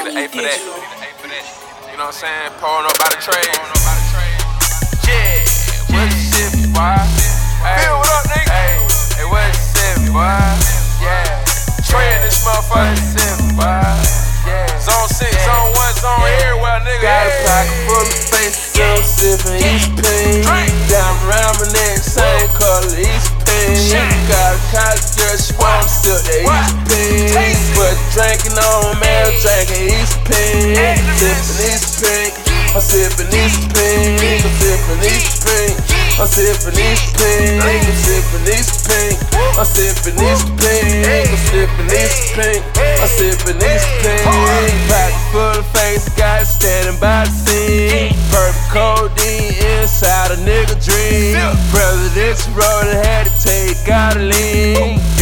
need an A for that. You know what I'm saying? Pouring up by the trade. Yeah, what's the shit, boy? Hey, what up, nigga? Hey, what's the shit, boy? Yeah, trade this motherfucker, shit, boy. Yeah, zone 6, zone 1, zone everywhere, nigga. Got a pocket full of faces, I'm sipping East Pain. Diamond around my neck, same color, East Pain. Got a college girl, she wanna sip that East Pain. But drinking on, man, I'm drinking East Pain. Sipping East Pain, I'm sipping East Pain. I'm sipping East Pain, I'm sipping East Pain. I'm sipping East Pain, I'm sipping East Pain. I'm sipping East Pain, I'm sipping East Pain. Pocket full of face, got it standing by the scene. Perfect codeine inside a nigga dream. Presidential road had to take out a lean.